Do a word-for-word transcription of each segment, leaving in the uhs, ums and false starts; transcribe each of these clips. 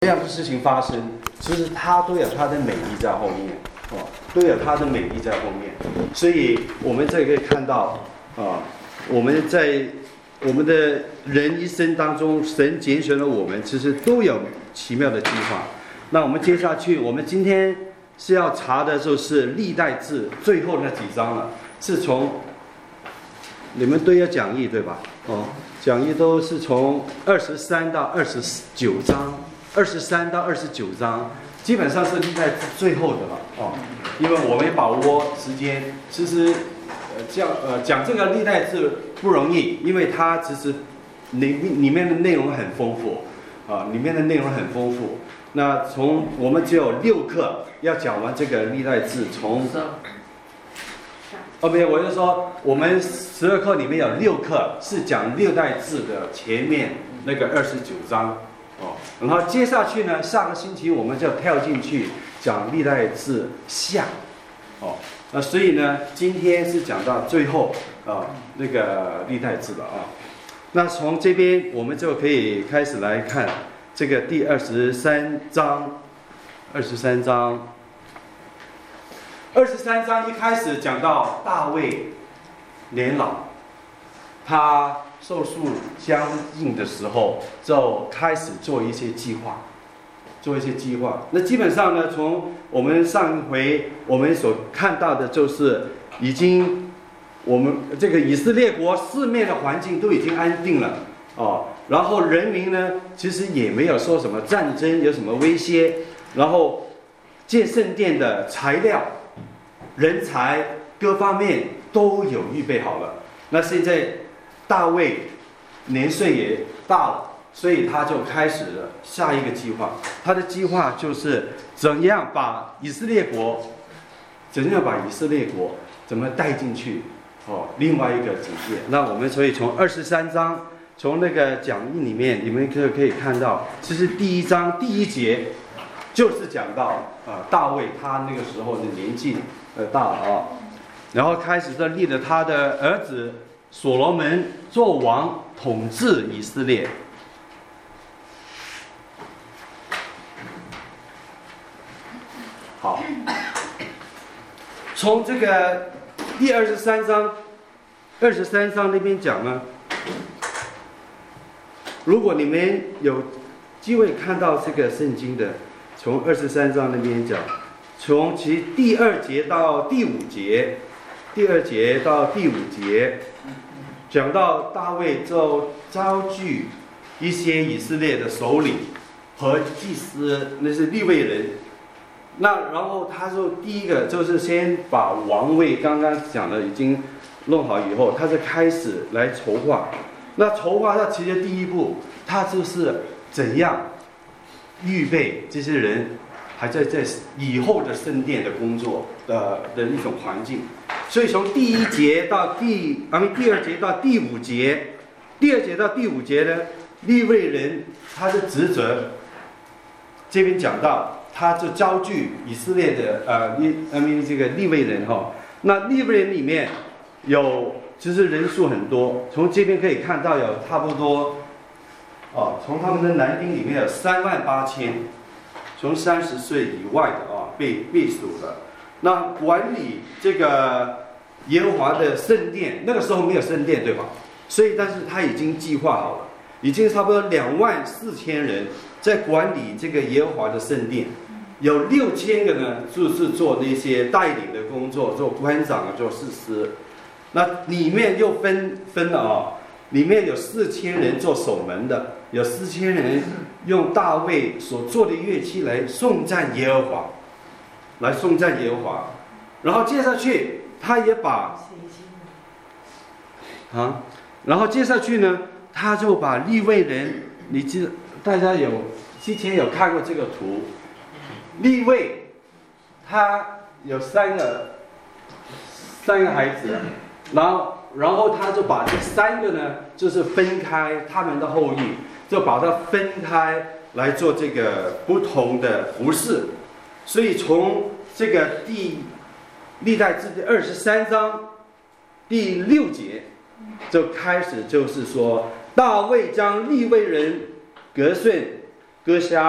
这样的事情发生，其实它都有它的美丽在后面，哦，都有它的美丽在后面。所以我们这可以看到，啊，我们在我们的人一生当中，神拣选了我们，其实都有奇妙的计划。那我们接下去，我们今天是要查的就是历代志最后那几章了，是从你们都有讲义对吧？哦，讲义都是从二十三到二十九章。二十三到二十九章，基本上是历代志最后的了哦，因为我们把握时间，其实呃讲呃讲这个历代志不容易，因为它其实里里面的内容很丰富啊，里面的内容很丰富。那从我们只有六课要讲完这个历代志，从哦没有，我就说我们十二课里面有六课是讲历代志的前面那个二十九章。哦，然后接下去呢，下个星期我们就跳进去讲历代志下，哦，那所以呢，今天是讲到最后啊、呃、那个历代志了啊。那从这边我们就可以开始来看这个第二十三章，二十三章，二十三章一开始讲到大卫年老，他寿数将近的时候，就开始做一些计划，做一些计划。那基本上呢，从我们上一回我们所看到的，就是已经我们这个以色列国四面的环境都已经安定了哦，然后人民呢，其实也没有说什么战争有什么威胁，然后建圣殿的材料、人才各方面都有预备好了。那现在大卫年岁也大了，所以他就开始了下一个计划。他的计划就是怎样把以色列国，怎样把以色列国怎么带进去哦，另外一个境界。那我们所以从二十三章，从那个讲义里面，你们可可以看到，其实第一章第一节就是讲到啊、呃、大卫他那个时候的年纪呃大了啊，然后开始就立了他的儿子所罗门做王，统治以色列。好，从这个第二十三章，二十三章那边讲呢，如果你们有机会看到这个圣经的，从二十三章那边讲，从其第二节到第五节，第二节到第五节。讲到大卫就召聚一些以色列的首领和祭司，那是利未人。那然后他说，第一个就是先把王位刚刚讲的已经弄好以后，他就开始来筹划。那筹划他其实第一步，他就是怎样预备这些人还在在以后的圣殿的工作的的一种环境。所以从第一节到第啊，第二节到第五节，第二节到第五节呢，利未人他的职责，这边讲到，他就招聚以色列的呃利啊咪这个利未人哈、哦，那利未人里面有其实人数很多，从这边可以看到有差不多，哦，从他们的男丁里面有三万八千，从三十岁以外的啊被被数了。那管理这个耶和华的圣殿，那个时候没有圣殿对吧？所以但是他已经计划好了，已经差不多两万四千人在管理这个耶和华的圣殿，有六千个呢就是做那些带领的工作，做官长啊，做士师。那里面又分分了啊，里面有四千人做守门的，有四千人用大卫所做的乐器来颂赞耶和华。来颂赞耶和华，然后接下去他也把啊，然后接下去呢，他就把利未人，你记得大家有之前有看过这个图，利未他有三个三个孩子，然后然后他就把这三个呢，就是分开他们的后裔，就把它分开来做这个不同的服事。所以从这个第历代志第二十三章第六节就开始，就是说大卫将利未人革顺、哥辖、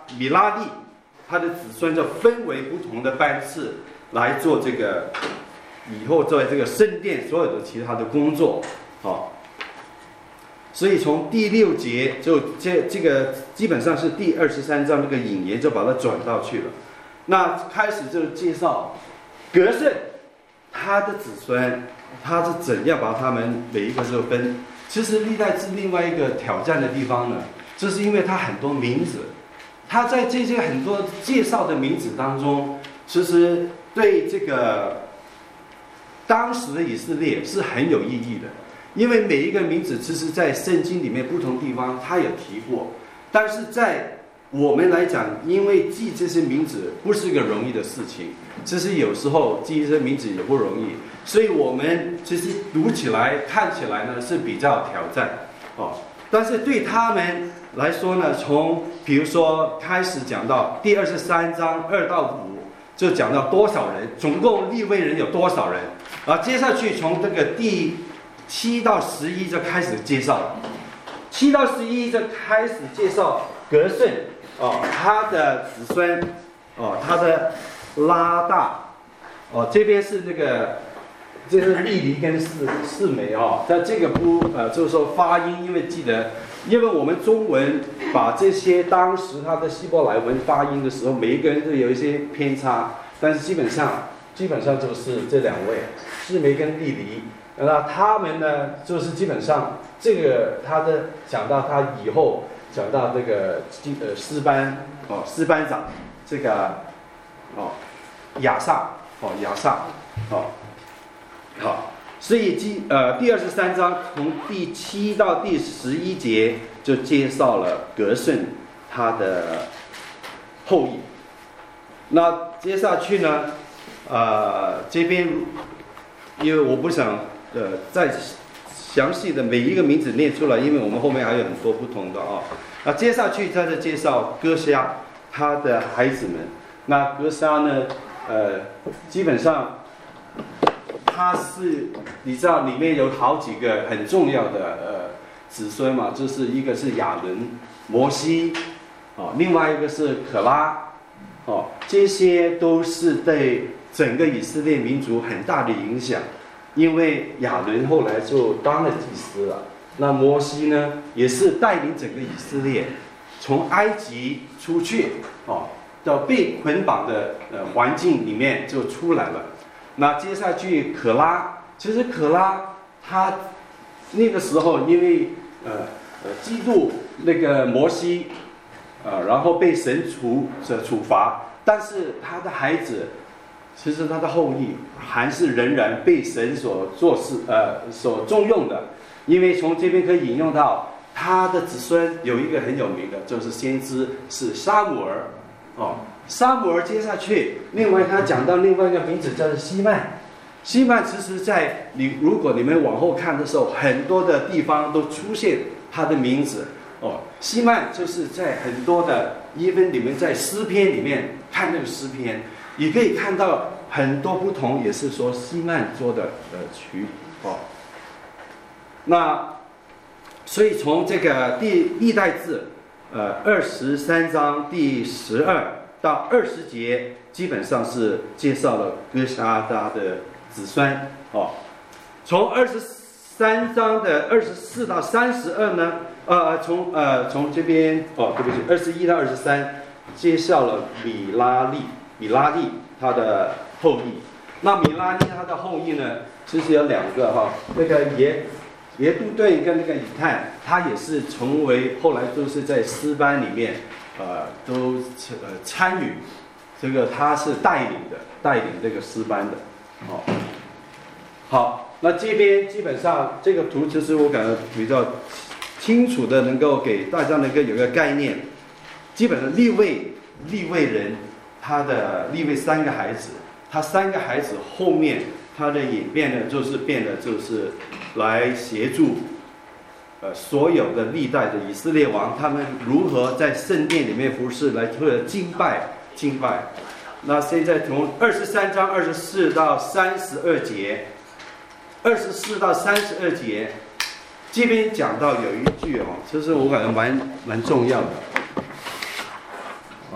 米拉利他的子孙就分为不同的班次来做这个以后做这个圣殿所有的其他的工作，好。所以从第六节就这这个基本上是第二十三章这个引言就把它转到去了。那开始就介绍革盛他的子孙，他是怎样把他们每一个就分。其实历代志另外一个挑战的地方呢，就是因为他很多名字，他在这些很多介绍的名字当中，其实对这个当时的以色列是很有意义的。因为每一个名字其实在圣经里面不同地方他有提过，但是在我们来讲，因为记这些名字不是一个容易的事情，其实有时候记这些名字也不容易，所以我们其实读起来看起来呢是比较挑战哦。但是对他们来说呢，从比如说开始讲到第二十三章二到五，就讲到多少人，总共利未人有多少人啊？接下去从这个第七到十一就开始介绍了，七到十一就开始介绍革盛哦，他的子孙哦，他的拉大哦，这边是那个这是利黎跟四四枚哦，但这个不呃就是说发音，因为记得，因为我们中文把这些当时他的希伯来文发音的时候，每一个人都有一些偏差，但是基本上基本上就是这两位四枚跟利黎。那他们呢，就是基本上这个他的讲到他以后讲到这个呃诗班哦诗班长这个哦亚萨哦亚萨哦好，所以第呃第二十三章从第七到第十一节就介绍了革盛他的后裔。那接下去呢，呃这边因为我不想。呃，再详细的每一个名字念出来，因为我们后面还有很多不同的啊。那接下去再是介绍歌夏他的孩子们。那歌夏呢，呃，基本上他是你知道里面有好几个很重要的呃子孙嘛，就是一个是亚伦、摩西，哦，另外一个是可拉，哦，这些都是对整个以色列民族很大的影响。因为亚伦后来就当了祭司了，那摩西呢也是带领整个以色列从埃及出去哦，到被捆绑的呃环境里面就出来了。那接下去可拉，其实可拉他那个时候因为呃呃嫉妒那个摩西，呃然后被神处这处罚，但是他的孩子。其实他的后裔还是仍然被神所做事呃所重用的，因为从这边可以引用到他的子孙有一个很有名的，就是先知是撒母耳哦，撒母耳接下去，另外他讲到另外一个名字叫做西曼，西曼其实在你如果你们往后看的时候，很多的地方都出现他的名字哦，西曼就是在很多的，因为你们在诗篇里面看那个诗篇。也可以看到很多不同，也是说西曼做的呃曲哦。那所以从这个第历代志呃二十三章第十二到二十节，基本上是介绍了歌夏他的子孙哦。从二十三章的二十四到三十二呢，呃从呃从这边哦对不起，二十一到二十三介绍了米拉利。米拉利他的后裔，那米拉利他的后裔呢，其实有两个哈，那个耶耶杜顿跟那个以探，他也是成为后来都是在诗班里面，呃，都呃参与，这个他是带领的，带领这个诗班的，哦，好，那这边基本上这个图其实我感觉比较清楚的，能够给大家能够有个概念，基本上利未利未人。他的利未三个孩子，他三个孩子后面他的演变呢，就是变得就是来协助，呃，所有的历代的以色列王，他们如何在圣殿里面服侍，来或者敬拜敬拜。那现在从二十三章二十四到三十二节，二十四到三十二节，这边讲到有一句哦，就是我感觉蛮蛮重要的。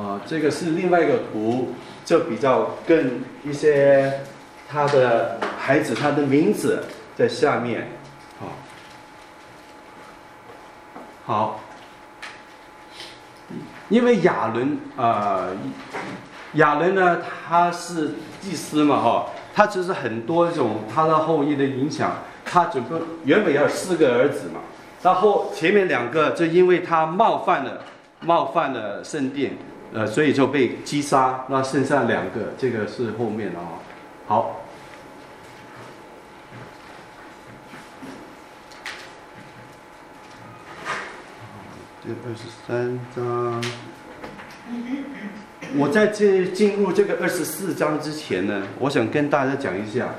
呃，这个是另外一个图，就比较更一些他的孩子他的名字在下面，好，好，因为亚伦啊，亚伦呢他是祭司嘛哈，他其实很多种他的后裔的影响，他整个原本要有四个儿子嘛，然后前面两个就因为他冒犯了冒犯了圣殿。呃，所以就被击杀，那剩下两个，这个是后面的啊、哦。好，这二十三章，我在这进入这个二十四章之前呢，我想跟大家讲一下，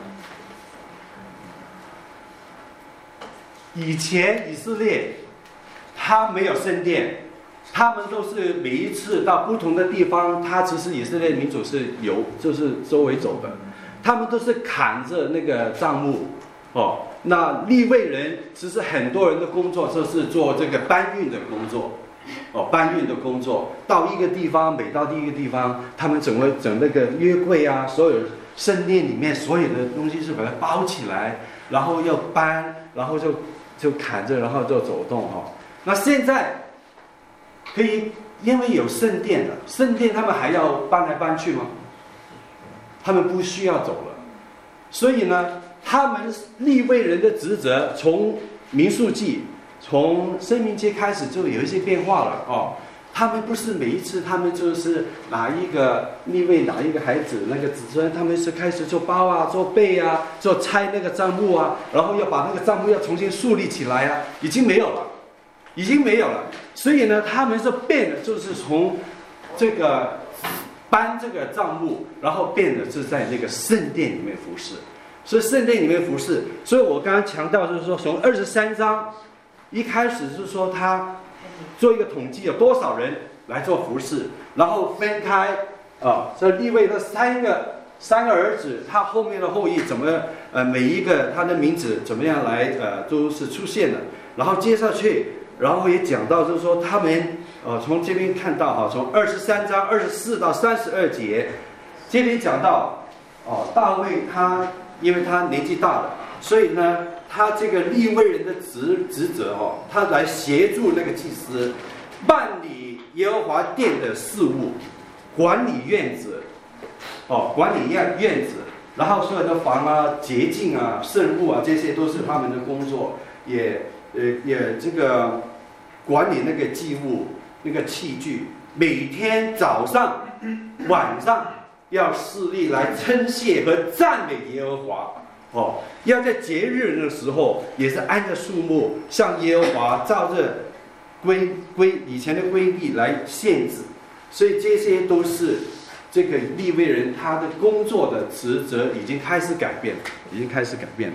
以前以色列他没有圣殿。他们都是每一次到不同的地方，他其实以色列民族是游，就是周围走的，他们都是砍着那个帐幕，哦，那利未人其实很多人的工作就是做这个搬运的工作，哦，搬运的工作，到一个地方，每到第一个地方，他们整个整那个约柜啊，所有圣殿里面所有的东西是把它包起来，然后要搬，然后就就砍着，然后就走动哈、哦。那现在。可以，因为有圣殿了，圣殿他们还要搬来搬去吗？他们不需要走了，所以呢，他们利未人的职责从民数记、从申命记开始就有一些变化了哦。他们不是每一次，他们就是哪一个利未哪一个孩子那个子孙，他们是开始做包啊、做被啊、做拆那个帐幕啊，然后要把那个帐幕要重新树立起来啊，已经没有了。已经没有了，所以呢，他们是变的，就是从这个搬这个帐幕，然后变的是在那个圣殿里面服侍，所以圣殿里面服侍。所以我刚刚强调就是说，从二十三章一开始是说他做一个统计，有多少人来做服侍，然后分开啊，这利未的三个三个儿子，他后面的后裔怎么呃每一个他的名字怎么样来呃都是出现的，然后接下去。然后也讲到，就是说他们，呃，从这边看到哈，从二十三章二十四到三十二节，这边讲到，哦，大卫他因为他年纪大了，所以呢，他这个利未人的职职责哦，他来协助那个祭司办理耶和华殿的事务，管理院子，哦，管理院院子，然后所有的房啊、洁净啊、圣物啊，这些都是他们的工作，也呃也这个。管理那个祭物、那个器具，每天早上、晚上要侍立来称谢和赞美耶和华。哦，要在节日的时候也是按着数目向耶和华照着规规以前的规例来献祭，所以这些都是这个利未人他的工作的职责已经开始改变了，已经开始改变了。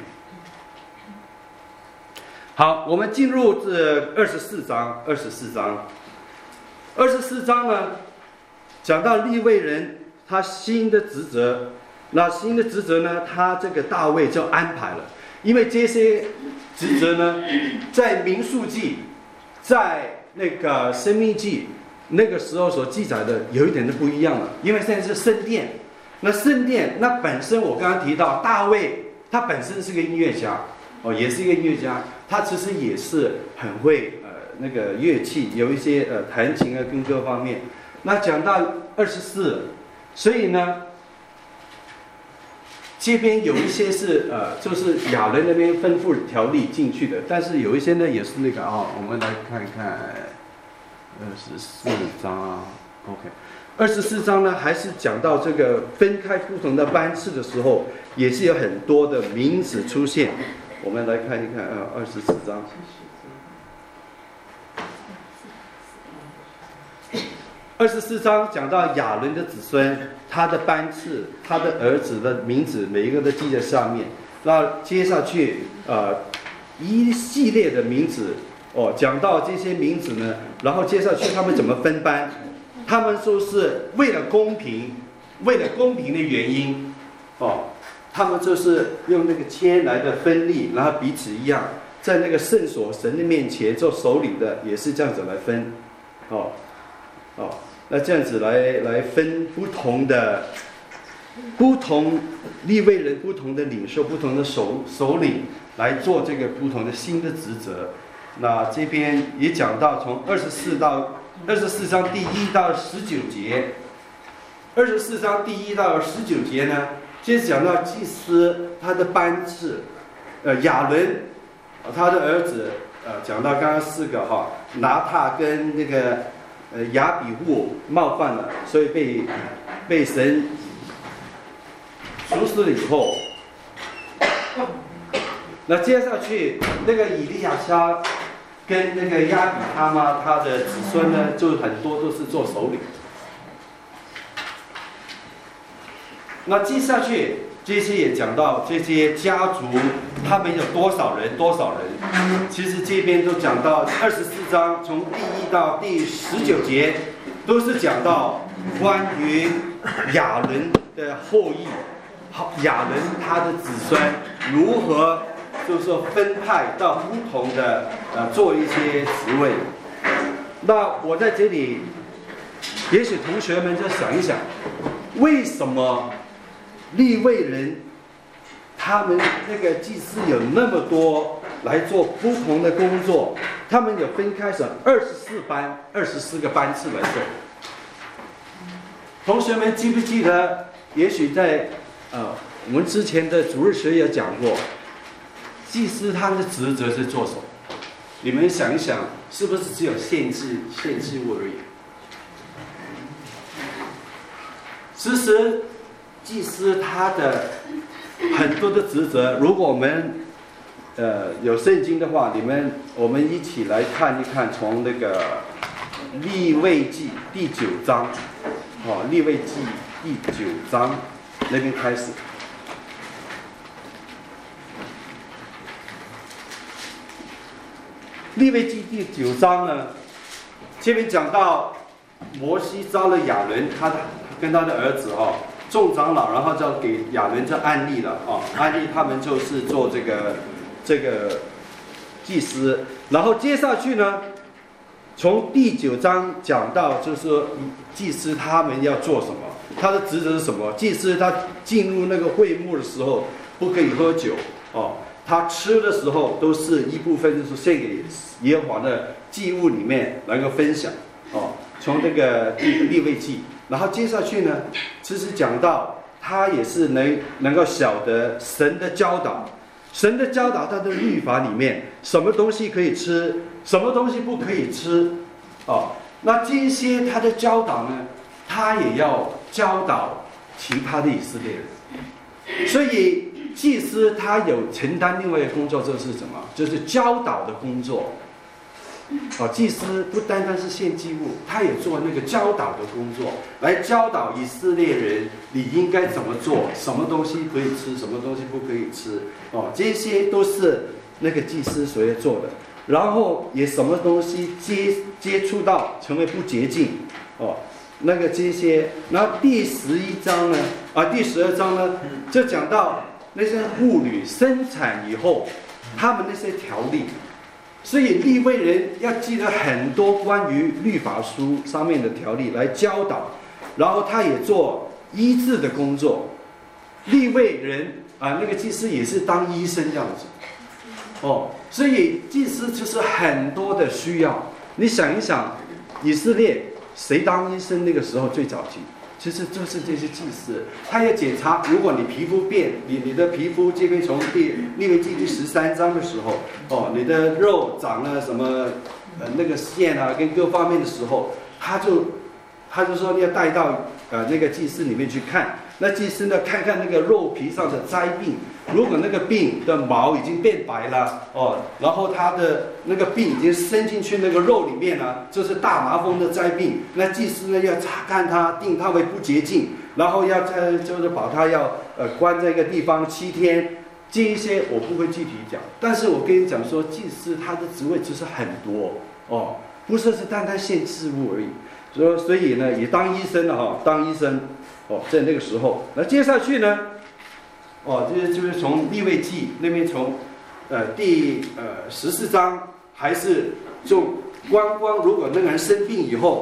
好，我们进入这二十四章。二十四章，二十四章呢，讲到利未人他新的职责。那新的职责呢，他这个大卫就安排了，因为这些职责呢，在民数记，在那个申命记那个时候所记载的有一点都不一样了，因为现在是圣殿。那圣殿，那本身我刚刚提到大卫，他本身是个音乐家。哦，也是一个音乐家，他其实也是很会呃那个乐器，有一些呃弹琴啊跟各方面。那讲到二十四，所以呢，这边有一些是呃就是亚伦那边吩咐条例进去的，但是有一些呢也是那个啊、哦，我们来看看二十四章 ，OK， 二十四章呢还是讲到这个分开不同的班次的时候，也是有很多的名字出现。我们来看一看啊，二十四章。二十四章讲到亚伦的子孙，他的班次，他的儿子的名字，每一个都记在上面。那接下去呃一系列的名字哦，讲到这些名字呢，然后接下去他们怎么分班？他们说是为了公平，为了公平的原因哦。他们就是用那个签来的分立，然后彼此一样，在那个圣所神的面前做首领的，也是这样子来分，哦，哦， 那这样子来来分不同的不同利未人、不同的领袖、不同的首首领来做这个不同的新的职责。那这边也讲到从二十四到二十四章第一到十九节，二十四章第一到十九节呢，接着讲到祭司他的班次，呃，亚伦，他的儿子，呃，讲到刚刚四个哈，拿他跟那个呃亚比户冒犯了，所以被被神处死了以后，那接下去那个以利亚撒跟那个亚比他妈他的子孙呢，就很多都是做首领。那接下去这些也讲到这些家族他们有多少人多少人，其实这边都讲到二十四章从第一到第十九节都是讲到关于亚伦的后裔，亚伦他的子孙如何就是说分派到不同的呃做一些职位。那我在这里也许同学们就想一想，为什么利未人他们那个祭司有那么多来做不同的工作，他们有分开成二十四班二十四个班次来做。同学们记不记得，也许在呃我们之前的主日学也讲过，祭司他的职责是做什么？你们想一想，是不是只有献祭献祭物而已？其实祭司他的很多的职责，如果我们呃有圣经的话，你们我们一起来看一看，从那个利未记第九章，哦，利未记第九章那边开始。利未记第九章呢，这边讲到摩西招了亚伦，他的跟他的儿子哦。众长老，然后就给亚伦这案例了哦，案例他们就是做这个这个祭司，然后接下去呢，从第九章讲到就是说祭司他们要做什么，他的职责是什么？祭司他进入那个会幕的时候不可以喝酒哦，他吃的时候都是一部分就是献给耶和华的祭物里面能够分享哦，从这个利未记。然后接下去呢，其实讲到他也是能能够晓得神的教导，神的教导他的律法里面，什么东西可以吃，什么东西不可以吃，哦，那这些他的教导呢，他也要教导其他的以色列人。所以祭司他有承担另外一个工作，这是什么？就是教导的工作。哦，祭司不单单是献祭物，他也做那个教导的工作，来教导以色列人你应该怎么做，什么东西可以吃，什么东西不可以吃。哦，这些都是那个祭司所要做的。然后也什么东西接接触到成为不洁净，哦，那个这些。然后第十一章呢，啊，第十二章呢，就讲到那些妇女生产以后，他们那些条例。所以利未人要记得很多关于律法书上面的条例来教导，然后他也做医治的工作。利未人啊，那个祭司也是当医生这样子，哦，所以祭司就是很多的需要。你想一想，以色列谁当医生那个时候最早期？其实就是这些祭司，他也检查，如果你皮肤变，你你的皮肤这边从第利未记第十三章的时候，哦，你的肉长了什么呃那个线啊，跟各方面的时候，他就他就说你要带到呃那个祭司里面去看，那祭司呢看看那个肉皮上的灾病，如果那个病的毛已经变白了哦，然后它的那个病已经伸进去那个肉里面了，就是大麻风的灾病，那祭司呢要查看它，定它为不洁净，然后要在就是把它要呃关在一个地方七天，这一些我不会具体讲，但是我跟你讲说，祭司他的职位其实很多哦，不是是单单献祭物而已，所以所以呢也当医生了哈、哦，当医生哦，在那个时候，那接下去呢？哦，这就是从利未记那边从，呃第呃十四章，还是就光光如果那个人生病以后，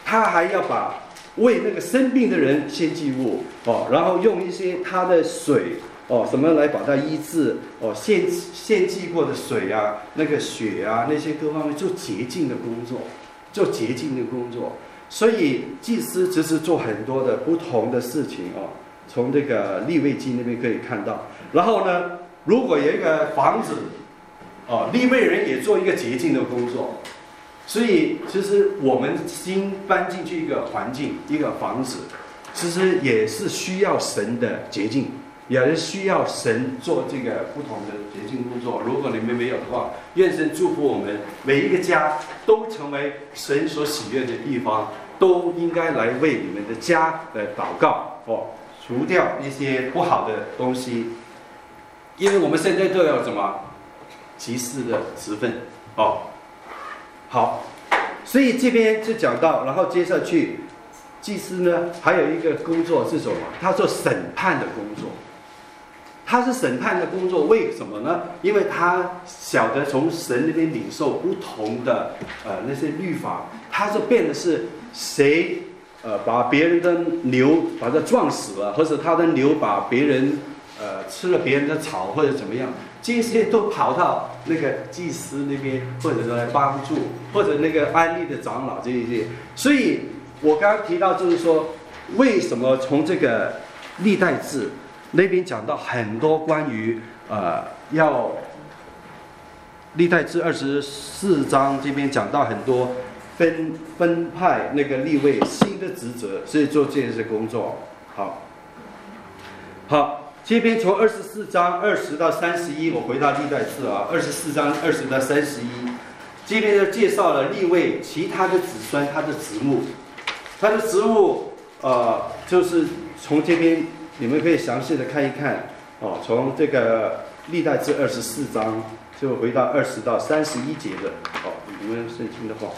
他还要把为那个生病的人献祭物哦，然后用一些他的水哦什么来把它医治哦，献献祭过的水啊，那个血啊，那些各方面做洁净的工作，做洁净的工作。所以祭司只是做很多的不同的事情哦，从这个利未记那边可以看到。然后呢，如果有一个房子哦，利未人也做一个洁净的工作。所以其实我们新搬进去一个环境，一个房子，其实也是需要神的洁净，也是需要神做这个不同的洁净工作。如果你们没有的话，愿神祝福我们每一个家都成为神所喜悦的地方，都应该来为你们的家来祷告哦，除掉一些不好的东西，因为我们现在都有什么祭司的职分哦。好，所以这边就讲到，然后接下去，祭司呢还有一个工作是什么？他做审判的工作。他是审判的工作，为什么呢？因为他晓得从神那边领受不同的呃那些律法，他就变的是谁呃把别人的牛把它撞死了，或者他的牛把别人呃吃了别人的草或者怎么样。这些都跑到那个祭司那边，或者来帮助，或者那个安利的长老这一些。所以我刚刚提到，就是说，为什么从这个历代志那边讲到很多关于呃要历代志二十四章这边讲到很多分分派那个立位新的职责，所以做这件事工作。好，好。这边从二十四章二十到三十一，我回到历代志啊，二十四章二十到三十一，这边就介绍了利未其他的子孙他的职务，他的职务呃就是从这边你们可以详细的看一看哦，从这个历代志二十四章就回到二十到三十一节的哦，你们圣经的话。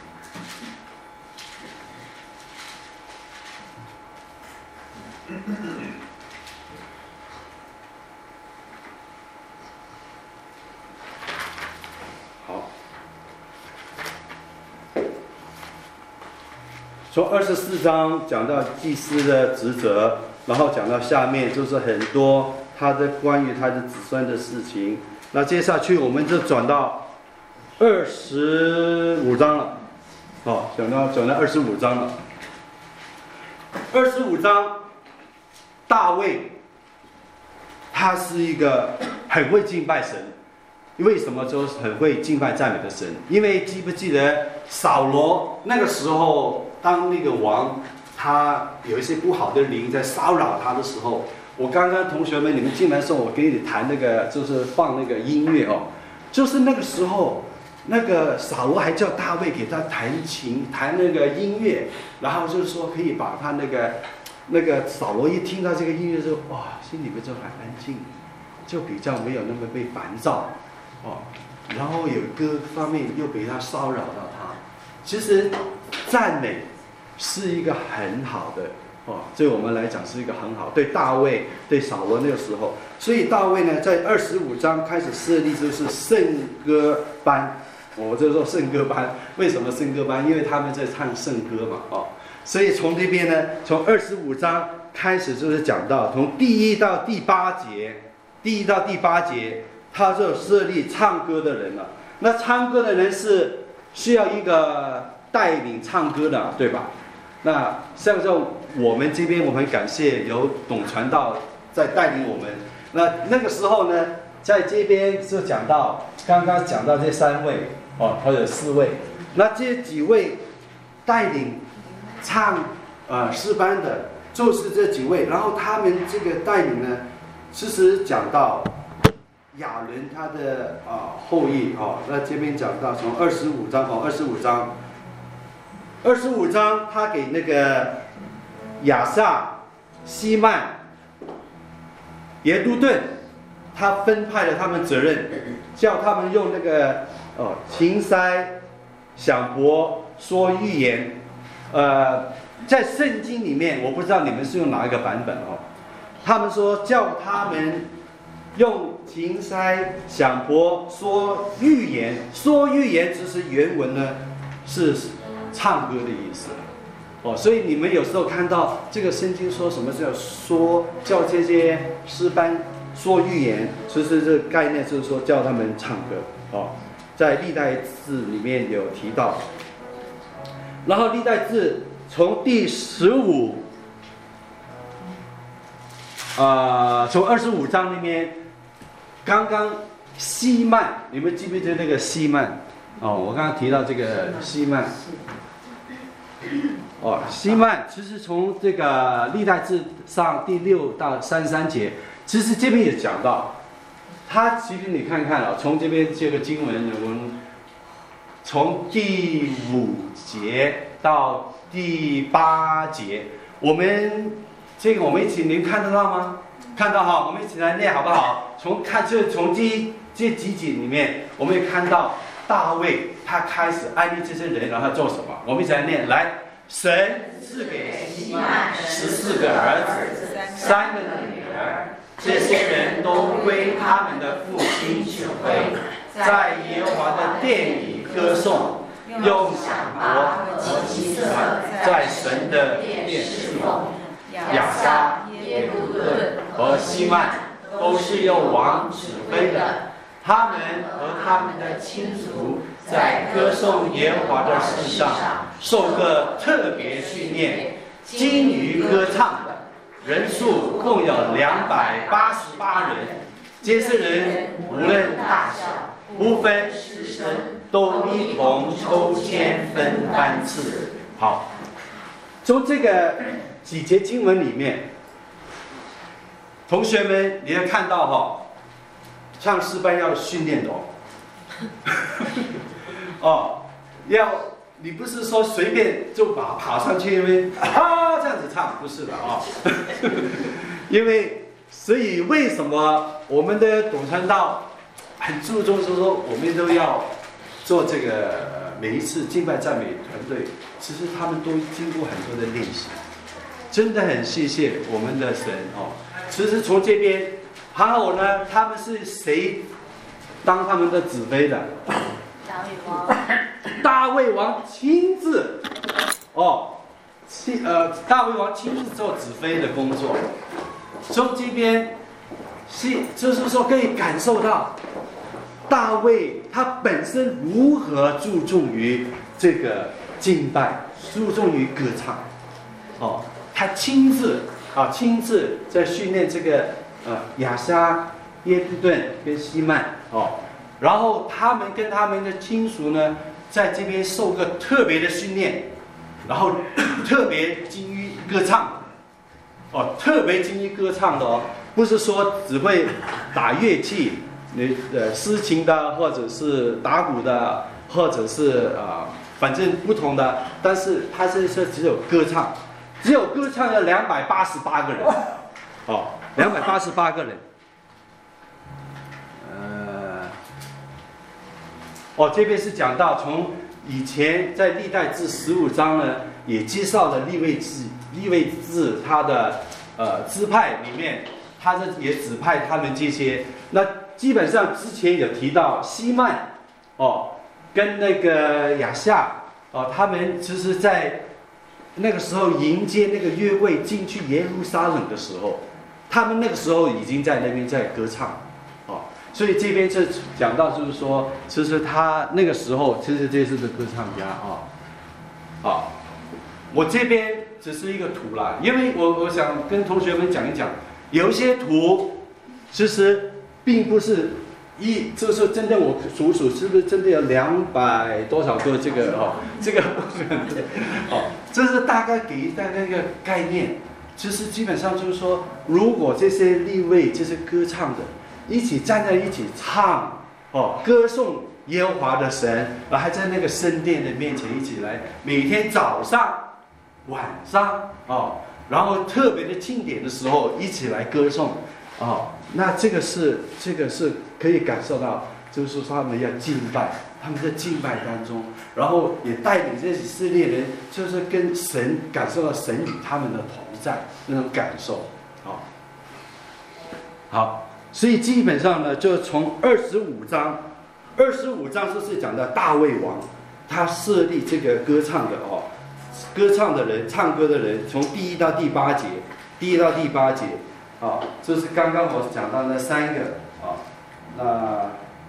从二十四章讲到祭司的职责，然后讲到下面就是很多他的关于他的子孙的事情。那接下去我们就转到二十五章了，哦，讲到转到二十五章了。二十五章，大卫，他是一个很会敬拜神。为什么说很会敬拜赞美的神？因为记不记得扫罗那个时候？当那个王他有一些不好的灵在骚扰他的时候，我刚刚同学们你们进来的时候，我给你弹那个就是放那个音乐哦，就是那个时候，那个扫罗还叫大卫给他弹琴弹那个音乐，然后就是说可以把他那个那个扫罗一听到这个音乐之后，哇，心里面就很安静，就比较没有那么被烦躁哦，然后有各方面又被他骚扰到他，其实赞美是一个很好的哦，对我们来讲是一个很好。对大卫、对扫罗那个时候，所以大卫呢，在二十五章开始设立就是圣歌班。我就说圣歌班，为什么圣歌班？因为他们在唱圣歌嘛，哦，所以从这边呢，从二十五章开始就是讲到从第一到第八节，第一到第八节，他就设立唱歌的人了。那唱歌的人是需要一个带领唱歌的，对吧？那像这种我们这边我们感谢有董传道在带领我们。那那个时候呢，在这边就讲到刚刚讲到这三位哦，或者四位，那这几位带领唱呃诗班的，就是这几位。然后他们这个带领呢，其实讲到亚伦他的啊、呃、后裔哦，那这边讲到从二十五章哦，二十五章。二十五章，他给那个亚萨、西曼、耶杜顿，他分派了他们责任，叫他们用那个哦琴塞、响钵、说预言。呃，在圣经里面，我不知道你们是用哪一个版本哦。他们说叫他们用琴塞、响钵、说预言。说预言，其实原文呢是唱歌的意思， 哦，所以你们有时候看到这个圣经说什么叫说叫这些诗班说预言，其实这个概念就是说叫他们唱歌哦，在历代志里面有提到。然后历代志从第十五，呃，从二十五章里面，刚刚西曼，你们记不记得那个西曼？哦，我刚刚提到这个西曼。哦，西曼其实从这个历代志上第六到三十三节，其实这边也讲到，他其实你看看啊，从这边这个经文，我们从第五节到第八节，我们这个我们一起能看得到吗？看到哈，我们一起来念好不好？从看这从这这几节里面，我们也看到大卫他开始安利这些人，然后做什么？我们一起来念来。神赐给西曼十四个儿子，三个女儿，这些人都归他们的父亲指挥，在耶和华的殿里歌颂，用响钹和琴瑟在神的殿侍奉。亚撒、耶路顿和西曼都是由王指挥的，他们和他们的亲族在歌颂耶和华的事上受过特别训练，精于歌唱的人数共有两百八十八人。这些人无论大小，不分师生，都一同抽签分班次。好，从这个几节经文里面，同学们你要看到哈，唱诗班要训练的哦。哦，要你不是说随便就把爬上去，因为啊这样子唱，不是的啊、哦。因为所以为什么我们的董传道很注重，就是说我们都要做这个每一次敬拜赞美团队，其实他们都经过很多的练习，真的很谢谢我们的神哦。其实从这边还有呢，他们是谁当他们的指挥的？大卫王，大卫王亲自，哦，亲呃，大卫王亲自做指挥的工作。从这边是就是说可以感受到大卫他本身如何注重于这个敬拜，注重于歌唱。哦，他亲自啊亲自在训练这个呃亚撒、耶路顿跟西曼哦。然后他们跟他们的亲属呢，在这边受个特别的训练，然后特别精于歌唱，哦，特别精于歌唱的哦，不是说只会打乐器，你呃诗琴的，或者是打鼓的，或者是啊、呃，反正不同的，但是他是说只有歌唱，只有歌唱要两百八十八个人，哦，两百八十八个人。哦，这边是讲到从以前在历代志十五章呢，也介绍了利未志，利未志他的呃支派里面，他这也指派他们这些。那基本上之前有提到西曼哦，跟那个亚夏哦，他们其实在那个时候迎接那个约柜进去耶路撒冷的时候，他们那个时候已经在那边在歌唱。所以这边就讲到，就是说，其实他那个时候，其实这是个歌唱家啊，好，我这边只是一个图啦，因为我我想跟同学们讲一讲，有一些图，其实并不是一，就是真的我数数，是不是真的有两百多少个这个哦，这个哦，这是大概给大概一个概念，其实基本上就是说，如果这些利未这些歌唱的。一起站在一起唱哦，歌颂耶和华的神，然后还在那个圣殿的面前一起来，每天早上、晚上哦，然后特别的庆典的时候一起来歌颂哦，那这个是这个是可以感受到，就是说他们要敬拜，他们在敬拜当中，然后也带领这以色列人，就是跟神感受到神与他们的同在那种感受，好，好。所以基本上呢，就从二十五章，二十五章就是讲的大卫王，他设立这个歌唱的哦， 歌唱的人，唱歌的人，从第一到第八节，第一到第八节，啊，这是刚刚我讲到那三个啊，那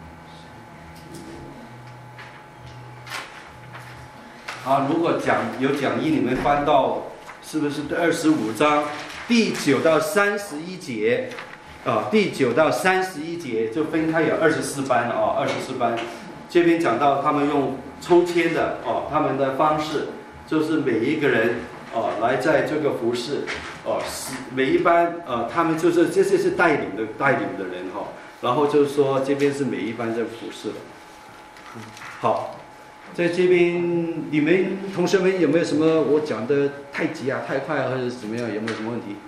啊，如果讲有讲义，你们翻到是不是第二十五章第九到三十一节？啊，第九到三十一节就分开有二十四班啊，二十四班。这边讲到他们用抽签的哦，他们的方式就是每一个人哦来在这个服侍哦，每一班呃他们就是这些是带领的带领的人哈、哦，然后就是说这边是每一班在服侍的。好，在这边你们同学们有没有什么我讲的太急啊、太快啊，或者是怎么样？有没有什么问题？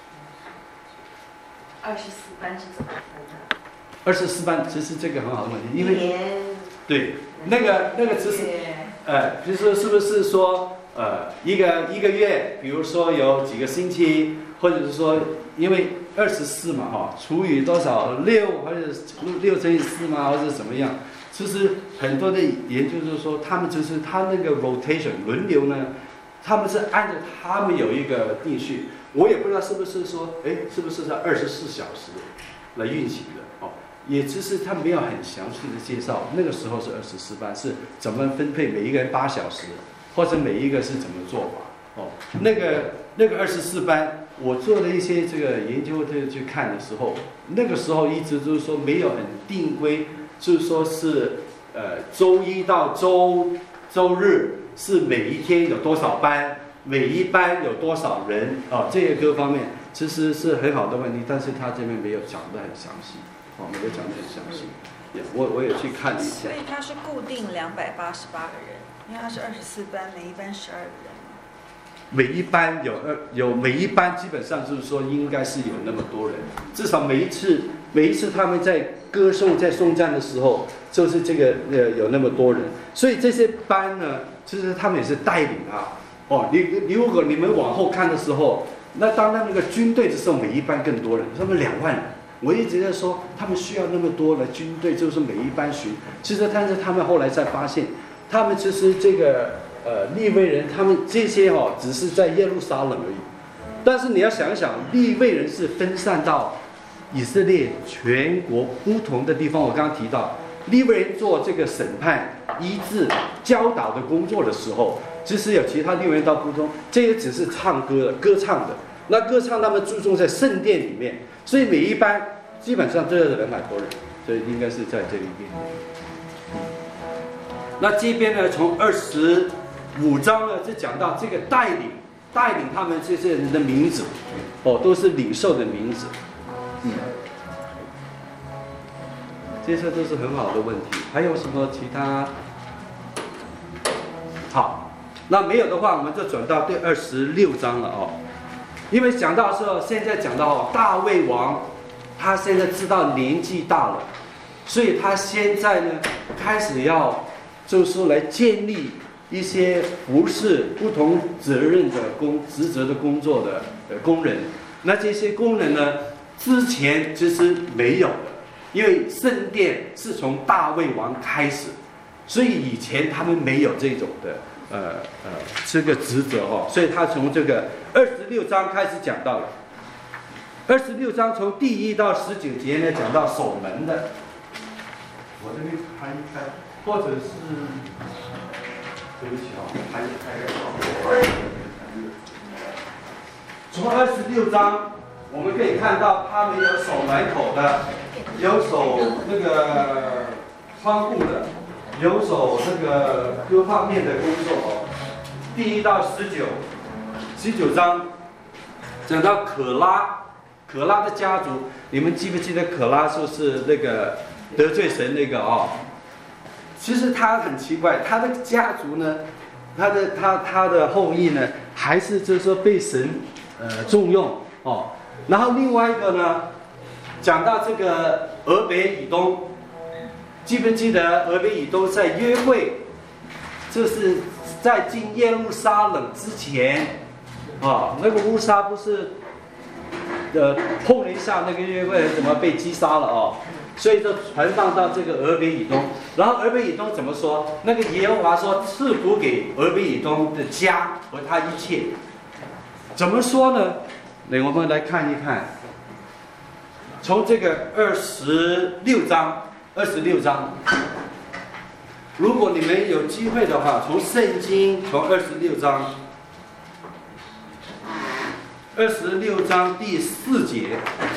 二十四班是怎么分的？ 二十四班其实这个很好的问题，因为年对那个那个其实呃，就是是不是说呃一个一个月，比如说有几个星期，或者是说因为二十四嘛哈、哦，除以多少六，或者六乘以四嘛，或者怎么样？其实很多的研究就是说，他们就是他那个 rotation 轮流呢，他们是按照他们有一个定序。我也不知道是不是说，哎，是不是在二十四小时来运行的哦？也只是他没有很详细的介绍。那个时候是二十四班，是怎么分配，每一个人八小时，或者每一个是怎么做法哦？那个那个二十四班，我做了一些这个研究的去看的时候，那个时候一直就是说没有很定规，就是说是呃周一到周周日是每一天有多少班。每一班有多少人啊？这些各方面其实是很好的问题，但是他这边没有讲得很详细，哦，没有讲得很详细。我我也去看了一下。 所以它是固定两百八十八个人，因为它是二十四班，每一班十二个人。 每一班有二有每一班基本上就是说应该是有那么多人，至少每一次每一次他们在歌颂在颂赞的时候，就是这个呃有那么多人，所以这些班呢，其实他们也是带领啊。哦，你你如果你们往后看的时候，那当然那个军队的时候，每一班更多人，他们两万人。我一直在说，他们需要那么多的军队，就是每一班巡。其实，但是他们后来才发现，他们其实这个呃利未人，他们这些哦，只是在耶路撒冷而已。但是你要想一想，利未人是分散到以色列全国不同的地方。我刚刚提到，利未人做这个审判、医治、教导的工作的时候。其实有其他利未人到不同，这也只是唱歌的、歌唱的。那歌唱他们注重在圣殿里面，所以每一班基本上都有两百多人，所以应该是在这里边。嗯、那这边呢，从二十五章呢，就讲到这个带领，带领他们这些人的名字，哦，都是领袖的名字。嗯，这些都是很好的问题。还有什么其他？好。那没有的话，我们就转到第二十六章了哦。因为讲到说，现在讲到哦，大卫王，他现在知道年纪大了，所以他现在呢，开始要，就是说来建立一些服侍不同责任的工职责的工作的呃工人。那这些工人呢，之前其实没有的，因为圣殿是从大卫王开始，所以以前他们没有这种的。呃呃，这个职责哦，所以他从这个二十六章开始讲到了。二十六章从第一到十九节呢，讲到守门的。我这边拍一拍，或者是，对不起啊、哦，拍一拍。从二十六章，我们可以看到他们有守门口的，有守那个窗户的。有手这个各方面的工作哦，第一到十九，十九章讲到可拉，可拉的家族，你们记不记得可拉就是那个得罪神那个哦？其实他很奇怪，他的家族呢，他的他他的后裔呢，还是就是说被神呃重用哦。然后另外一个呢，讲到这个俄北以东。记不记得俄北以东在约会，就是在进耶路撒冷之前，啊，那个乌撒不是，呃，碰了一下那个约会怎么被击杀了哦？ 所以就传放到这个俄别以东。然后俄别以东怎么说？那个耶和华说赐福给俄别以东的家和他一切。怎么说呢？那我们来看一看，从这个二十六章，二十六章，如果你们有机会的话，从圣经从二十六章，二十六章第四节，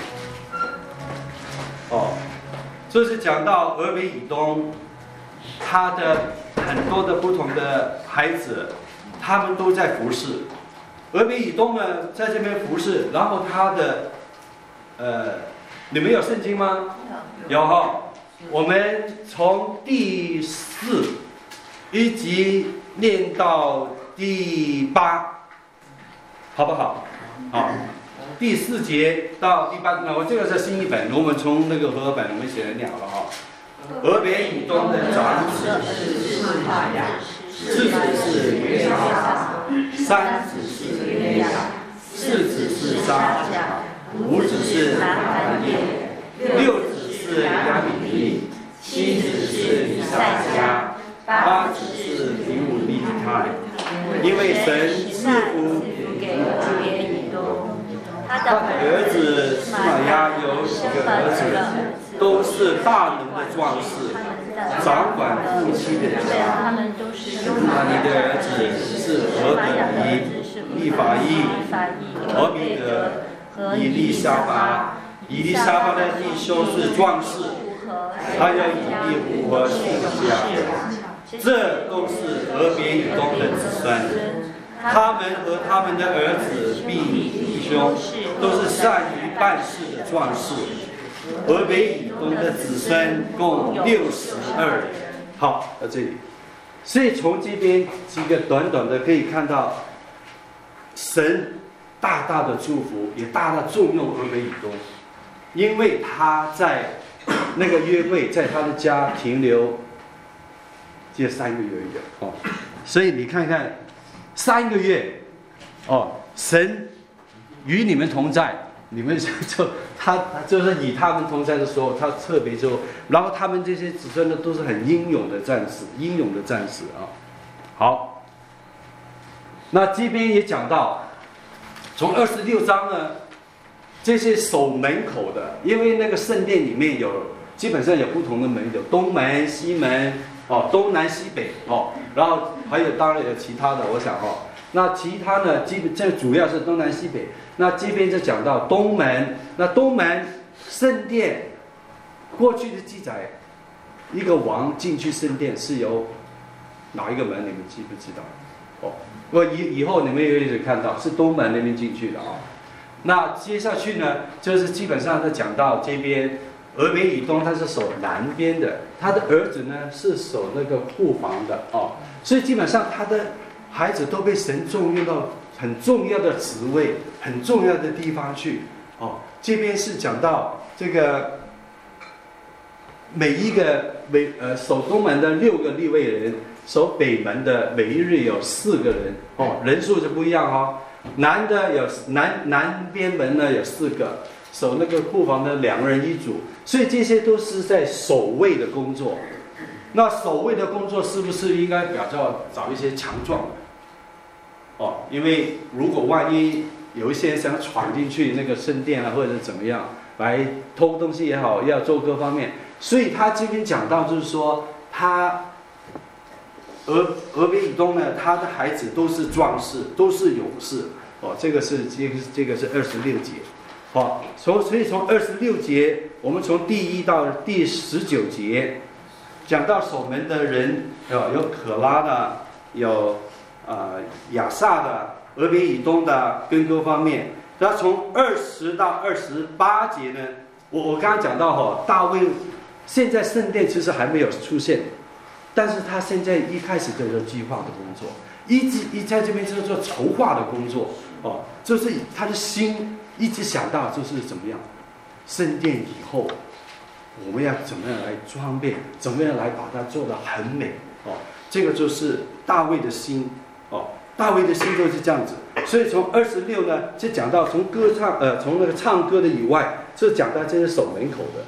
哦，这是讲到俄别以东，他的很多的不同的孩子，他们都在服侍。俄别以东呢，在这边服侍，然后他的，呃，你们有圣经吗？有哈。我们从第四一集念到第八，好不好？好，第四节到第八，那我这个是新译本，我们从那个和合本我们写的念好了哈。俄别以东的长子是示玛雅，次子是约沙，三子是约雅，四子是撒甲，五子是拿凡耶，六子是亚米利，七子是以赛迦，八子是提姆利泰。因为神赐福给俄别以东，他的儿子示玛雅有几个儿子，都是大能的壮士，掌管夫妻的家。那你的儿子是何德尼、利法伊、俄比德、以利沙巴。以利沙巴的弟兄是壮士，还有以利户和西夏，这都是俄别以东的子孙。他们和他们的儿子并弟兄都是善于办事的壮士。俄别以东的子孙共六十二人。好，到这里。所以从这边几个短短的可以看到，神大大的祝福，也大大重用俄别以东，因为他在那个约会在他的家停留，这三个月而已哦。所以你看看，三个月，哦，神与你们同在。你们就他就是以他们同在的时候，他特别就，然后他们这些子孙呢都是很英勇的战士，英勇的战士啊。好，那这边也讲到，从二十六章呢，这些守门口的，因为那个圣殿里面有基本上有不同的门，有东门、西门，哦，东南西北，哦，然后还有当然有其他的，我想哦。那其他呢？基本这主要是东南西北。那这边就讲到东门。那东门圣殿，过去的记载，一个王进去圣殿是由哪一个门？你们记不知道？哦，我以以后你们也会看到是东门那边进去的啊、哦。那接下去呢，就是基本上是讲到这边俄别以东，他是守南边的，他的儿子呢是守那个库房的哦，所以基本上他的孩子都被神重用到很重要的职位、很重要的地方去。哦，这边是讲到这个每一个每呃守东门的六个利未人，守北门的每一日有四个人。哦，人数是不一样哦。南的有南南边门呢有四个，守那个库房的两人一组，所以这些都是在守卫的工作。那守卫的工作是不是应该比较找一些强壮的？哦，因为如果万一有一些人想闯进去那个圣殿啊，或者怎么样来偷东西也好，要做各方面，所以他这边讲到就是说，他俄俄别以东呢，他的孩子都是壮士，都是勇士。哦，这个是这个这个是二十六节。好，从所以从二十六节，我们从第一到第十九节，讲到守门的人，有有可拉的，有。呃，亚萨的、俄别以东的跟各方面，然后从二十到二十八节呢，我我刚刚讲到哈、哦，大卫现在圣殿其实还没有出现，但是他现在一开始就做计划的工作，一直一在这边就是做筹划的工作哦，就是他的心一直想到就是怎么样，圣殿以后我们要怎么样来装备，怎么样来把它做得很美哦，这个就是大卫的心。哦，大卫的心就是这样子，所以从二十六呢，就讲到从歌唱，呃，从那个唱歌的以外，就讲到这些守门口的。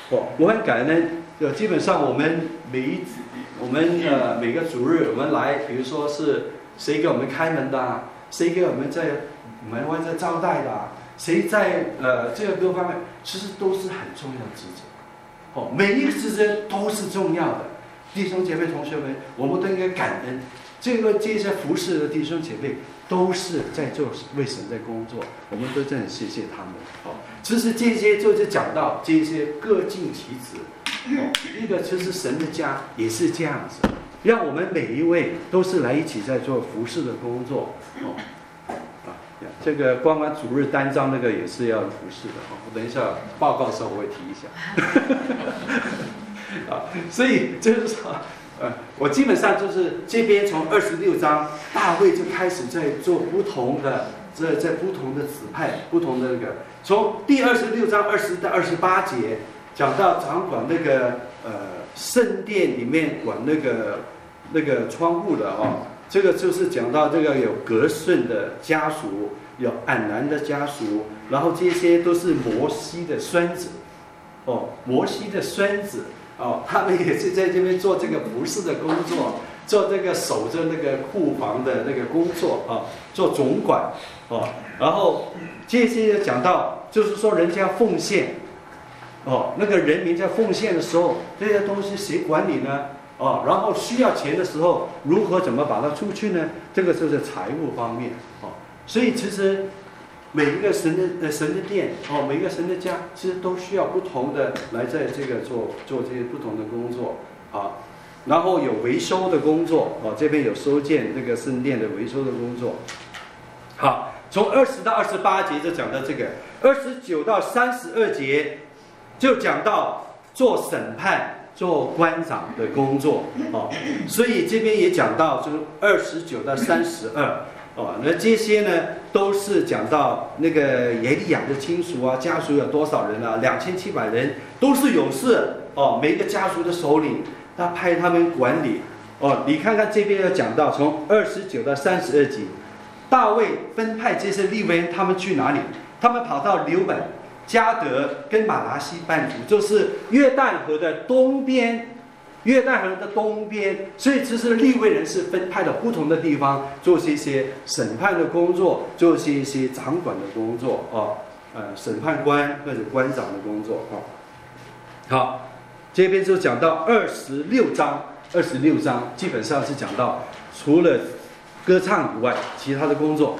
哦，我很感恩，就基本上我们每一我们呃每个主日我们来，比如说是谁给我们开门的、啊，谁给我们在门外在招待的、啊，谁在呃这个各方面，其实都是很重要的职责。哦，每一个职责都是重要的。弟兄姐妹、同学们，我们都应该感恩。这个这些服侍的弟兄姐妹都是在做为神在工作，我们都真的谢谢他们。哦，其实这些就是讲到这些各尽其职。哦，一个其实神的家也是这样子，让我们每一位都是来一起在做服侍的工作。哦，啊，这个光光主日单张那个也是要服侍的。哦，我等一下报告的时候我会提一下。啊，所以就是说。呃，我基本上就是这边从二十六章，大卫就开始在做不同的，在在不同的指派，不同的那个，从第二十六章二十到二十八节，讲到掌管那个呃圣殿里面管那个那个窗户的哦，这个就是讲到这个有革顺的家属，有安南的家属，然后这些都是摩西的孙子，哦，摩西的孙子。哦，他们也是在这边做这个服侍的工作，做这个守着那个库房的那个工作啊，做总管哦。然后接着讲到，就是说人家奉献哦，那个人民在奉献的时候，这些东西谁管理呢？哦，然后需要钱的时候，如何怎么把它出去呢？这个就是财务方面哦。所以其实。每一个神的呃神的殿哦，每一个神的家，其实都需要不同的来在这个做做这些不同的工作啊。然后有维修的工作哦，这边有收建那个圣殿的维修的工作。好，从二十到二十八节就讲到这个，二十九到三十二节就讲到做审判、做官长的工作哦。所以这边也讲到，就是二十九到三十二。哦，那这些呢，都是讲到那个耶利亚的亲属啊，家属有多少人啊？两千七百人，都是勇士哦。每一个家属的首领，他派他们管理哦。你看看这边要讲到，从二十九到三十二节，大卫分派这些利未人，他们去哪里？他们跑到流本、迦得跟马拿西半族，就是约旦河的东边。约旦河的东边，所以其实利未人是分派到不同的地方做这些审判的工作，做这些掌管的工作哦，呃，审判官或者官长的工作哦。好，这边就讲到二十六章，二十六章基本上是讲到除了歌唱以外，其他的工作。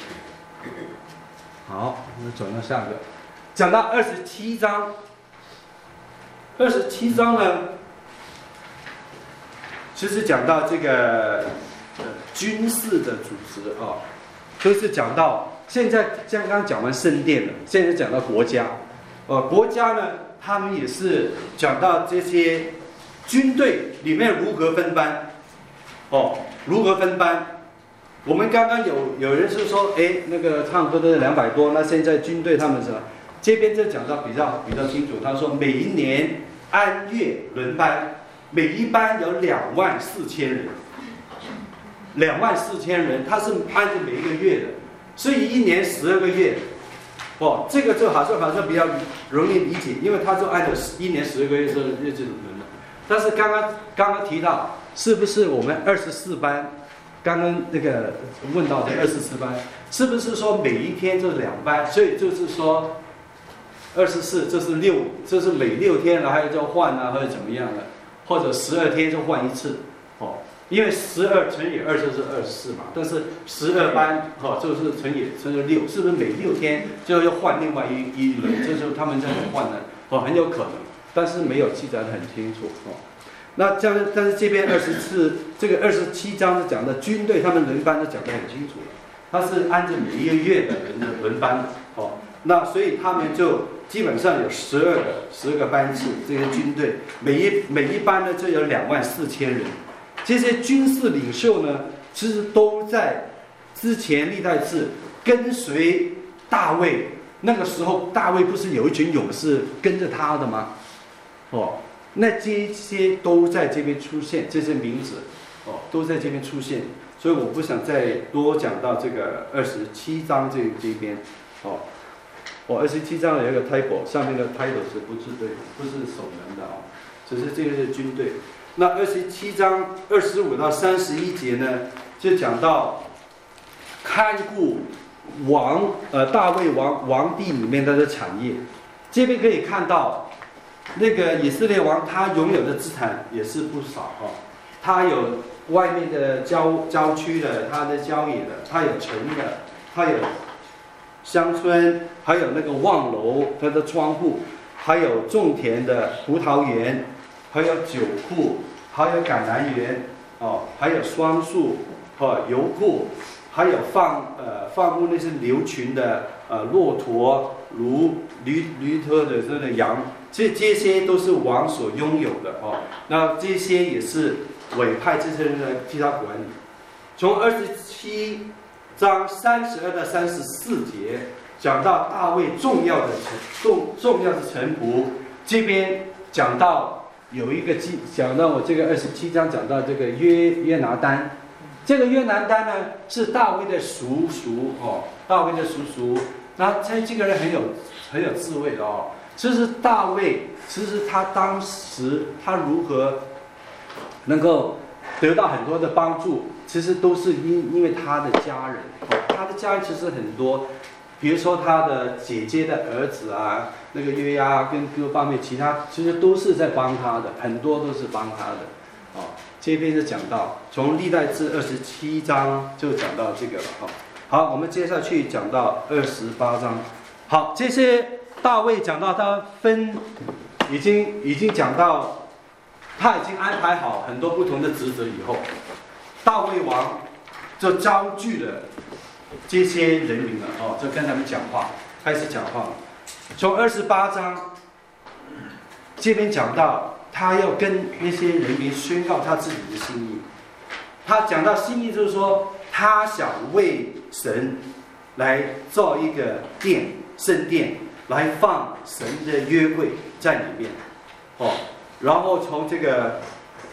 好，我们转到下个，讲到二十七章，二十七章呢。其实讲到这个呃军事的组织啊，都是讲到现在刚刚讲完圣殿了，现在讲到国家，呃国家呢，他们也是讲到这些军队里面如何分班，哦，如何分班。我们刚刚有有人是说，哎，那个唱歌的两百多，那现在军队他们是吧？这边就讲到比较比较清楚，他说每一年按月轮班。每一班有两万四千人，两万四千人，他是按照每一个月的，所以一年十二个月，哦，这个就好像好像比较容易理解，因为他就按照一年十二个月这日子轮的。但是刚刚刚刚提到，是不是我们二十四班？刚刚那个问到的二十四班，是不是说每一天就两班？所以就是说，二十四这是六，这是每六天了，还有就换啊，或者怎么样的？或者十二天就换一次，哦，因为十二乘以二就是二十四嘛，但是十二班哦就是乘以乘以六，是不是每六天就要换另外一一轮？这就是他们这样换的哦，很有可能，但是没有记载得很清楚哦。那这样，但是这边二十四这个二十七章是讲的军队他们轮班都讲得很清楚了，他是按照每一个月的人的轮班的哦，那所以他们就。基本上有十二个十二个班次，这些军队每一每一班呢就有两万四千人。这些军事领袖呢，其实都在之前历代志跟随大卫。那个时候大卫不是有一群勇士跟着他的吗？哦，那这些都在这边出现，这些名字哦都在这边出现。所以我不想再多讲到这个二十七章这这边哦。 我二十七章有一个 title， 上面的 title 是不是对的，不是守门的哦，只是这个是军队。那二十七章二十五到三十一节呢，就讲到看顾王呃大卫王王地里面的产业。这边可以看到，那个以色列王他拥有的资产也是不少哦，他有外面的郊郊区的，他的郊野的，他有城的，他有乡村，还有那个望楼，它的窗户，还有种田的葡萄园，还有酒库，还有橄榄园，哦，还有双树和油库，还有放呃放牧那些牛群的呃骆驼、驴驴驴驼的这个羊，这这些都是王所拥有的哦。那这些也是委派这些人来替他管理。从二十七章三十二到三十四节讲到大卫重要的臣重重要的臣仆，这边讲到有一个记讲到我这个二十七章讲到这个约约拿单，这个约拿单呢是大卫的叔叔哦，大卫的叔叔。那他这个人很有很有智慧的哦。其实大卫，其实他当时他如何能够得到很多的帮助，其实都是因因为他的家人哦，他的家人其实很多，比如说他的姐姐的儿子啊，那个约押跟各方面其他，其实都是在帮他的，很多都是帮他的哦。这边就讲到从历代志二十七章就讲到这个了哦。好，我们接下去讲到二十八章。好，这些大卫讲到他分，已经已经讲到，他已经安排好很多不同的职责以后，大卫王就招聚了这些人民了哦，就跟他们讲话，开始讲话。从二十八章这边讲到，他要跟那些人民宣告他自己的心意。他讲到心意就是说，他想为神来造一个殿，圣殿，来放神的约柜在里面，哦，然后从这个，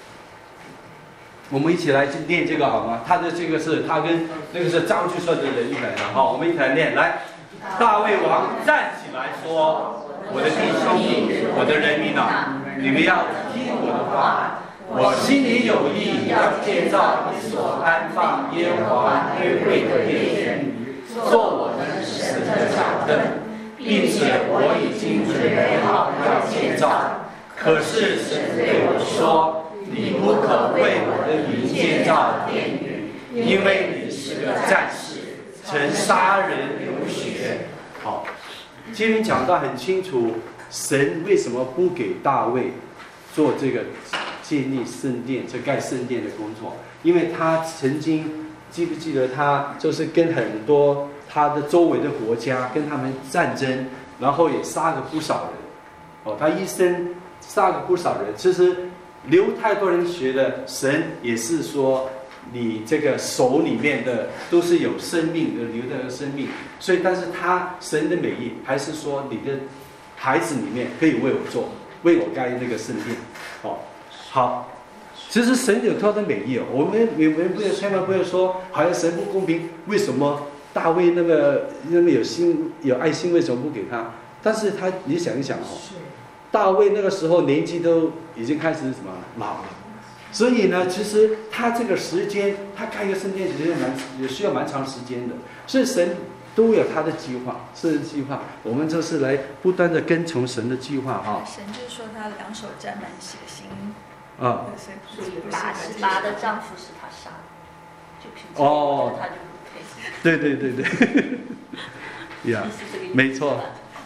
我们一起来念这个好吗？他的这个是他跟那个是张去说的人一来的，好，我们一起来念。来，大卫王站起来说：“我的弟兄，我的人民啊，你们要听我的话。我心里有意要建造一所安放耶和华约柜的殿，做我们神的脚凳，并且我已经准备好要建造。可是神对我说：你不可为我的名建造殿宇，因为你是个战士，曾杀人流血。”好，这边讲到很清楚，神为什么不给大卫做这个建立圣殿，这盖圣殿的工作？因为他曾经，记不记得他就是跟很多他的周围的国家跟他们战争，然后也杀了不少人。哦，他一生杀了不少人。其实留太多人学的，神也是说，你这个手里面的都是有生命的，留的生命。所以，但是他神的美意还是说，你的孩子里面可以为我做，为我盖那个圣殿。哦，好，其实神有他的美意哦。我们我们不要千万不要说，好像神不公平，为什么大卫那么那么有心有爱心，为什么不给他？但是他你想一想哦，大卫那个时候年纪都已经开始什么老了。所以呢，其实他这个时间，他盖一个圣殿，其实蛮也需要蛮长时间的。所以神都有他的计划，是计划。我们就是来不断的跟从神的计划哈。 神就是说他两手沾满血腥。 啊。 所以拔拔的丈夫是他杀的，就凭这哦， 他就不配。 对对对对。呀，没错。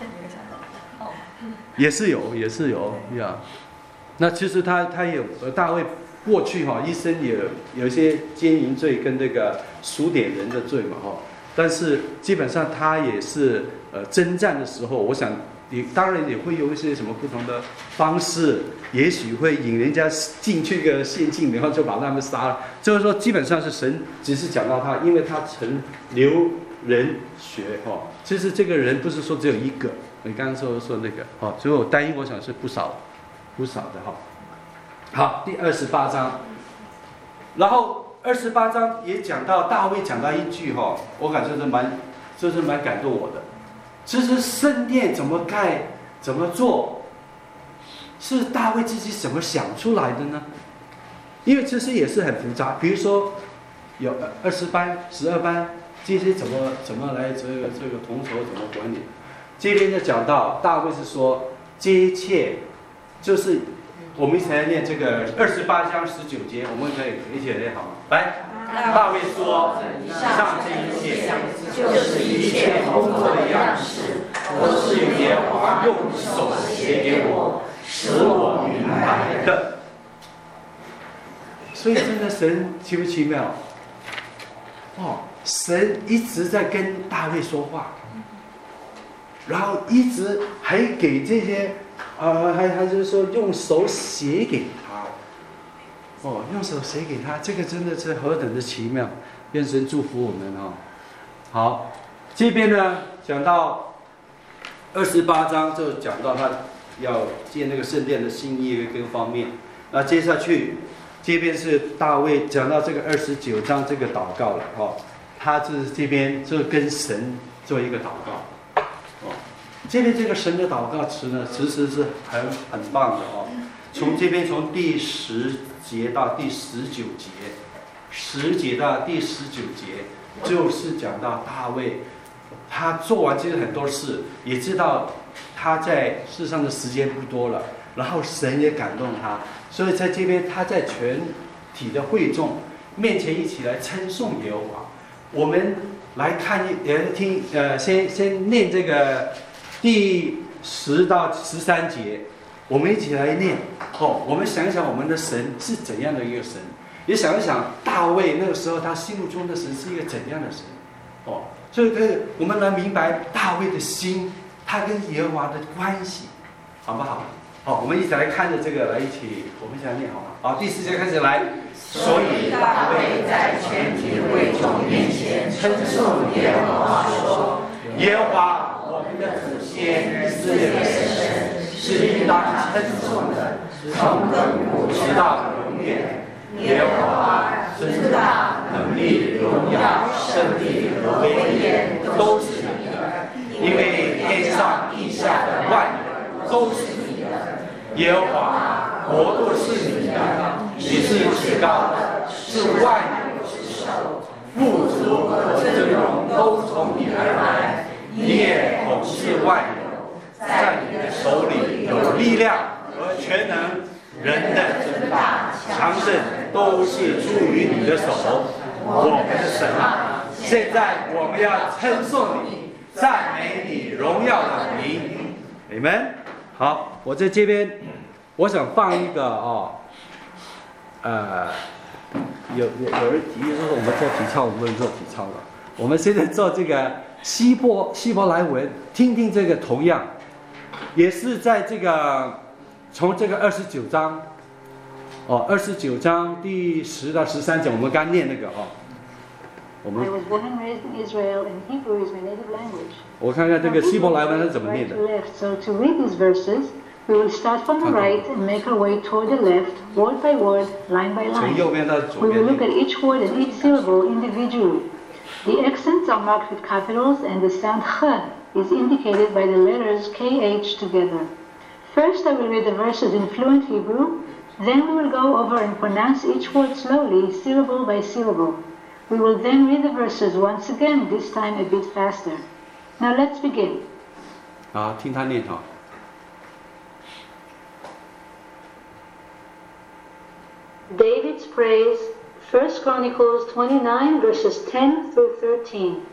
也是有，也是有呀。那其实他他也有，大卫过去哈一生也有一些奸淫罪跟这个数点人的罪嘛哈，但是基本上他也是呃征战的时候，我想也当然也会有一些什么不同的方式，也许会引人家进去一个陷阱，然后就把他们杀了。就是说基本上是神只是讲到他，因为他曾流人血哈，其实这个人不是说只有一个，你刚刚说说那个哈，所以我单一我想是不少。不少的哈，好，第二十八章，然后二十八章也讲到大卫讲到一句哈，我感觉是蛮，就是蛮感动我的。 其实圣殿怎么盖、怎么做，是大卫自己怎么想出来的呢？因为其实也是很复杂，比如说有二十班、十二班，这些怎么怎么来这个这个统筹怎么管理？这边就讲到大卫是说，这一切就是我们一起来念这个二十八章十九节，我们可以一起来念好吗？来，大卫说：“上这一切就是一切工作的样式，都是耶和华用手写给我，使我明白的。”所以真的神奇不奇妙？哦，神一直在跟大卫说话。然后一直还给这些，呃，还还就是说用手写给他，哦，用手写给他，这个真的是何等的奇妙！愿神祝福我们啊、哦！好，这边呢讲到二十八章就讲到他要建那个圣殿的新意跟方面。那接下去这边是大卫讲到这个二十九章这个祷告了哦，他是这边就跟神做一个祷告。这边这个神的祷告词呢，其实是很很棒的哦。从这边从第十节到第十九节，十节到第十九节，就是讲到大卫，他做完这个很多事，也知道他在世上的时间不多了，然后神也感动他，所以在这边他在全体的会众面前一起来称颂耶和华。我们来看一呃听呃先先念这个。第十到十三节，我们一起来念哦。我们想一想，我们的神是怎样的一个神？也想一想，大卫那个时候他心目中的神是一个怎样的神？哦，所以可以我们来明白大卫的心，他跟耶和华的关系，好不好？好、哦，我们一起来看着这个，来一起，我们一起来念好吗？好，第四节开始来。 所以大卫在全体会众面前称颂耶和华说：“ 耶和华。”我们的祖先是你的神，是应当称颂的，从亘古直到永远。耶和华尊大、能力、荣耀、胜利和威严都是你的，因为天上地下的万有都是你的。耶和华，国度是你的，你是至高的，是万有之首，富足和尊荣都从你而来。你也统治万有，在你的手里有力量和全能，人的尊大、强盛都是出于你的手。我们的神啊，现在我们要称颂你，赞美你荣耀的名。你们好，我在这边，我想放一个哦，呃，有有有人提议说我们做体操，我们不能做体操了，我们现在做这个。希伯希伯来文，听听这个同样，也是在这个从这个二十九章，哦，二十九章第十到十三节，我们刚念那个哦，我们。I was born and raised in Israel, and Hebrew is my native language. 我看看这个希伯来文是怎么念的。 So to read these verses, we will start from the right and make our way toward the left, word by word, line by line. 从右边到左边。 We will look at each word and each syllable individually. The accents are marked with capitals and the sound H is indicated by the letters K H together. First I will read the verses in fluent Hebrew, then we will go over and pronounce each word slowly, syllable by syllable. We will then read the verses once again, this time a bit faster. Now let's begin. 好，听他念哈。 David's praise. First Chronicles twenty-nine, verses ten through thirteen.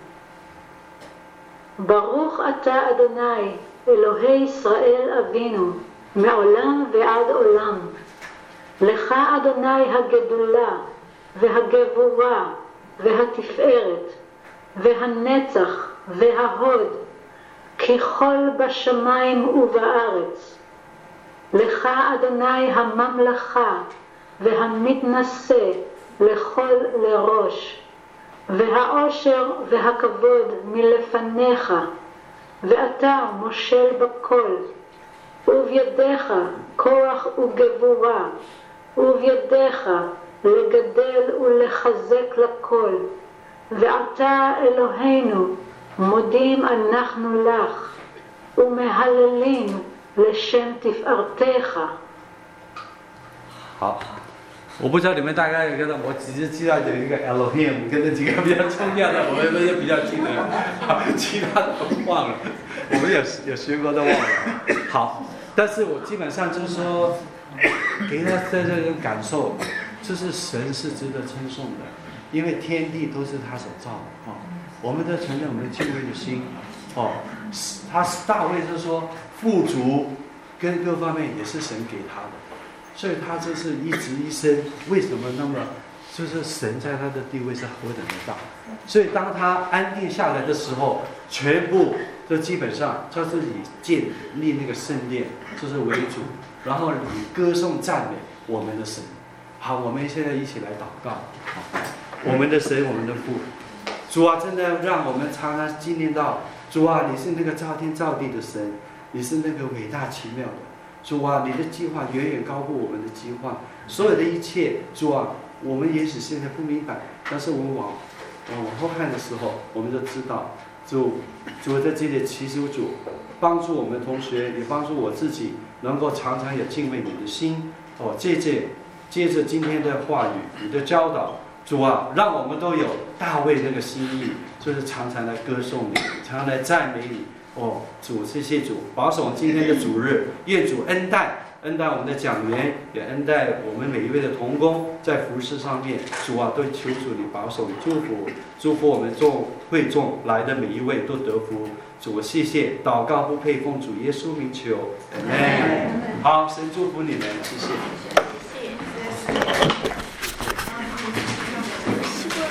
Baruch atah Adonai, Elohei Yisrael Avinu, me'olam ve'ad olam. Lecha Adonai hagedula, ve'hagevura, ve'hatiferet, ve'hanetzach, ve'hahod, kichol bashamayim uba'aretz. Lecha Adonai hamamlacha, ve'hamitnaseh, לכל לראש, והעושר והכבוד מלפניך, ואתה מושל בכל, ובידיך כוח וגבורה, ובידיך לגדל ולחזק לכל, ואתה אלוהינו מודים אנחנו לך ומהללים לשם תפארתך. 好，我不知道你们大概跟我只是记到有一个 Elohim 跟这几个比较重要的，我们就比较记得，其他的都忘了，我们有有学过都忘了。好，但是我基本上就是说，给他的这种感受，就是神是值得称颂的，因为天地都是他所造的哦。我们的承认我们的敬畏的心哦，他大卫就是说富足跟各方面也是神给他的。所以他这是一直一生，为什么那么就是神在他的地位是何等的大？所以当他安定下来的时候，全部都基本上他自己建立那个圣殿，就是为主，然后以歌颂赞美我们的神。好，我们现在一起来祷告。好，我们的神，我们的父，主啊，真的让我们常常纪念到，主啊，你是那个造天造地的神，你是那个伟大奇妙的。主啊，你的计划远远高过我们的计划，所有的一切，主啊，我们也许现在不明白，但是我们往往后看的时候，我们就知道，主，主在这里祈求主帮助我们同学，也帮助我自己，能够常常有敬畏你的心。哦，借借借着今天的话语，你的教导，主啊，让我们都有大卫那个心意，就是常常来歌颂你，常常来赞美你。哦，主，谢谢主，保守今天的主日，愿主恩待恩待我们的讲员，也恩待我们每一位的同工，在服事上面，主啊，都求主你保守，你祝福，祝福我们众会众来的每一位都得福。主，谢谢，祷告不配奉主耶稣名求，阿门。好，神祝福你们，谢谢。 谢谢。